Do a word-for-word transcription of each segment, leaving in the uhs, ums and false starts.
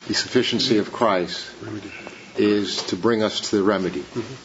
the sufficiency of Christ is to bring us to the remedy.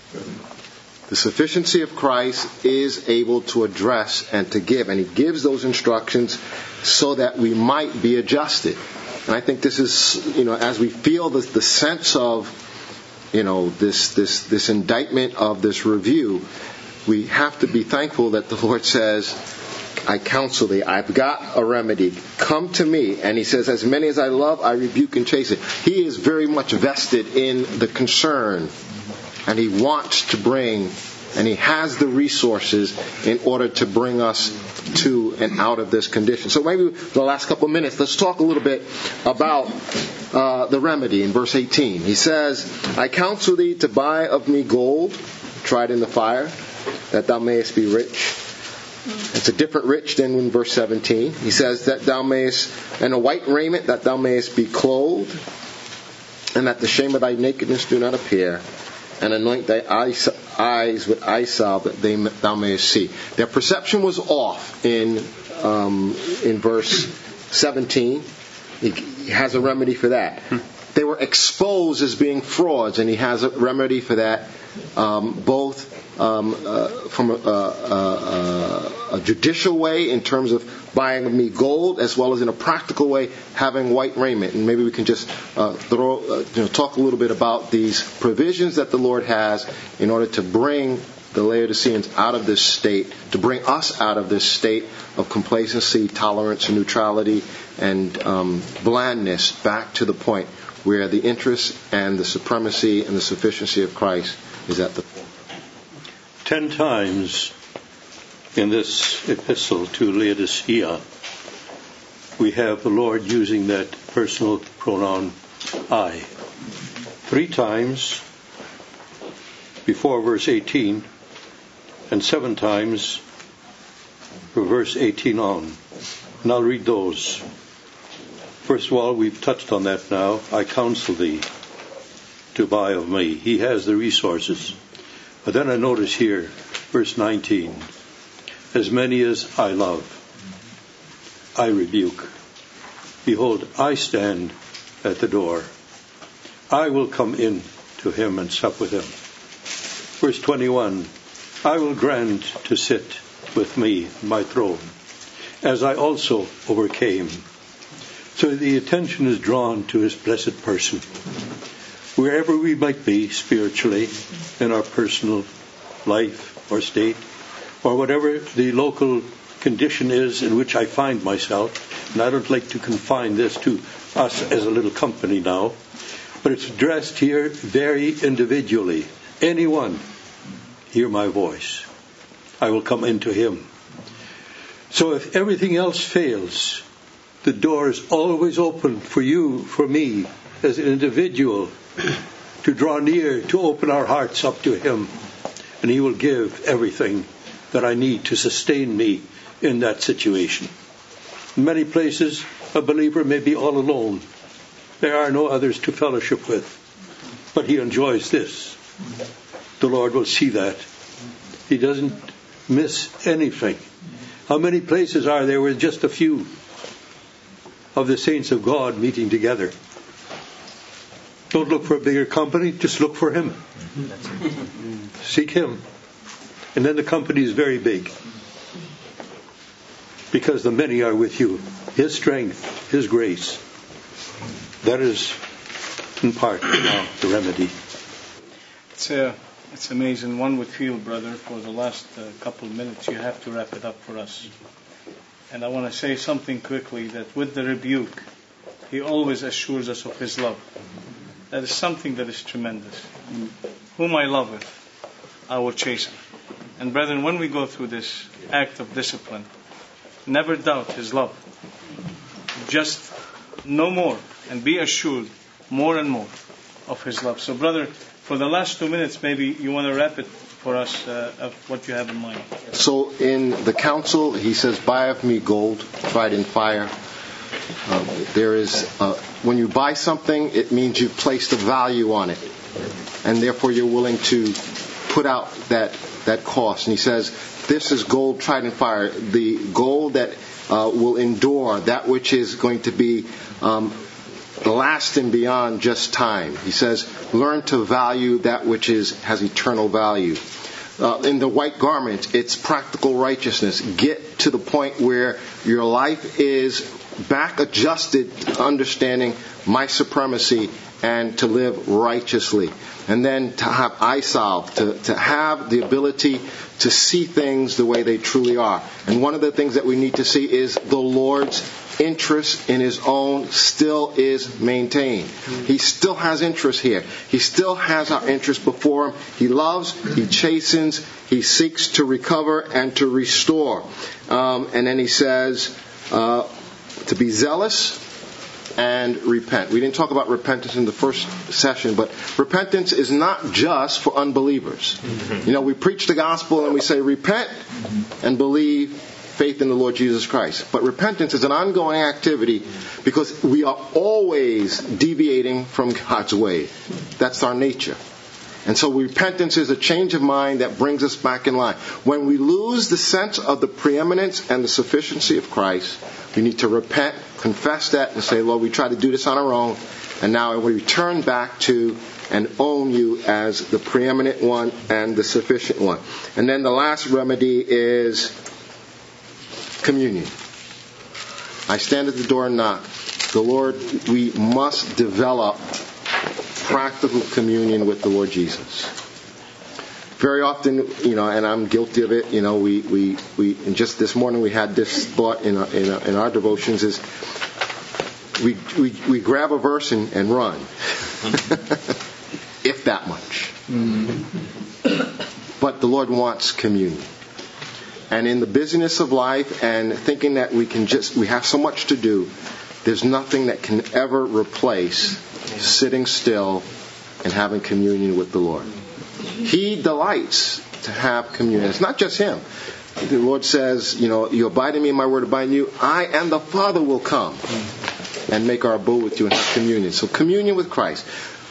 The sufficiency of Christ is able to address and to give, and He gives those instructions so that we might be adjusted. And I think this is, you know, as we feel the, the sense of, you know, this this this indictment of this review, we have to be thankful that the Lord says, I counsel thee, I've got a remedy. Come to me. And He says, as many as I love, I rebuke and chasten. He is very much vested in the concern. And He wants to bring, and He has the resources in order to bring us to and out of this condition. So maybe the last couple of minutes, let's talk a little bit about uh, the remedy in verse eighteen. He says, I counsel thee to buy of me gold, tried in the fire, that thou mayest be rich. It's a different rich than in verse seventeen. He says that thou mayest, and a white raiment, that thou mayest be clothed, and that the shame of thy nakedness do not appear, and anoint thy eyes, eyes with eye salve, that they, thou mayest see. Their perception was off in um, in verse seventeen. He, he has a remedy for that. They were exposed as being frauds, and He has a remedy for that, um, both um, uh, from a, a, a, a judicial way in terms of buying me gold, as well as in a practical way having white raiment. And maybe we can just uh, throw, uh, you know, talk a little bit about these provisions that the Lord has in order to bring the Laodiceans out of this state, to bring us out of this state of complacency, tolerance, and neutrality, and um, blandness, back to the point where the interest and the supremacy and the sufficiency of Christ is at the point. Ten times in this epistle to Laodicea, we have the Lord using that personal pronoun I. Three times before verse eighteen, and seven times from verse eighteen on. And I'll read those. First of all, we've touched on that now. I counsel thee to buy of me. He has the resources. But then I notice here, verse nineteen, as many as I love, I rebuke. Behold, I stand at the door. I will come in to him and sup with him. Verse twenty-one, I will grant to sit with me on my throne, as I also overcame. So the attention is drawn to his blessed person. Wherever we might be spiritually, in our personal life or state, or whatever the local condition is in which I find myself, and I don't like to confine this to us as a little company now, but it's addressed here very individually. Anyone, hear my voice. I will come into him. So if everything else fails, the door is always open for you, for me, as an individual, to draw near, to open our hearts up to him, and he will give everything that I need to sustain me in that situation. In many places, a believer may be all alone. There are no others to fellowship with, but he enjoys this. The Lord will see that. He doesn't miss anything. How many places are there with just a few of the saints of God meeting together? Don't look for a bigger company, just look for him. Seek him. And then the company is very big, because the many are with you. His strength, his grace. That is in part now the remedy. It's uh, it's amazing. One would feel, brother, for the last uh, couple of minutes you have to wrap it up for us. And I want to say something quickly, that with the rebuke, he always assures us of his love. That is something that is tremendous. Whom I loveth, I will chasten. And brethren, when we go through this act of discipline, never doubt his love. Just know more and be assured more and more of his love. So brother, for the last two minutes, maybe you want to wrap it for us uh, of what you have in mind. So in the counsel, he says, buy of me gold, tried in fire. Um, there is, uh, when you buy something, it means you've placed a value on it. And therefore you're willing to put out that, that cost. And he says, this is gold tried in fire. The gold that uh, will endure, that which is going to be um, lasting beyond just time. He says, learn to value that which is has eternal value. Uh, in the white garment, it's practical righteousness. Get to the point where your life is back adjusted to understanding my supremacy and to live righteously. And then to have eye salve, to, to have the ability to see things the way they truly are. And one of the things that we need to see is the Lord's interest in His own still is maintained. He still has interest here. He still has our interest before Him. He loves, He chastens, He seeks to recover and to restore. Um, and then He says uh, to be zealous and repent. We didn't talk about repentance in the first session, but repentance is not just for unbelievers. Mm-hmm. You know, we preach the gospel and we say repent and believe, faith in the Lord Jesus Christ. But repentance is an ongoing activity because we are always deviating from God's way. That's our nature. And so repentance is a change of mind that brings us back in line. When we lose the sense of the preeminence and the sufficiency of Christ, we need to repent, confess that, and say, Lord, we tried to do this on our own, and now we return back to and own you as the preeminent one and the sufficient one. And then the last remedy is communion. I stand at the door and knock. The Lord, we must develop practical communion with the Lord Jesus. Very often, you know, and I'm guilty of it, you know, we, we, we and just this morning we had this thought in our, in our, in our devotions is we, we, we grab a verse and, and run. If that much. Mm-hmm. But the Lord wants communion. And in the busyness of life and thinking that we can just, we have so much to do, there's nothing that can ever replace sitting still and having communion with the Lord. He delights to have communion. It's not just Him. The Lord says, you know, you abide in me, my word abide in you. I and the Father will come and make our abode with you and have communion. So communion with Christ.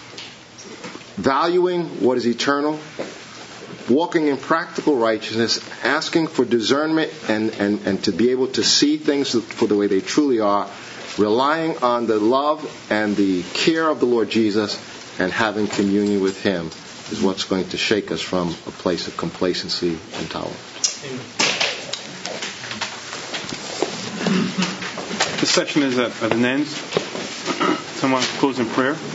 Valuing what is eternal. Walking in practical righteousness. Asking for discernment and, and, and to be able to see things for the way they truly are. Relying on the love and the care of the Lord Jesus and having communion with Him is what's going to shake us from a place of complacency and tolerance. Amen. This section is at, at an end. Someone close in prayer.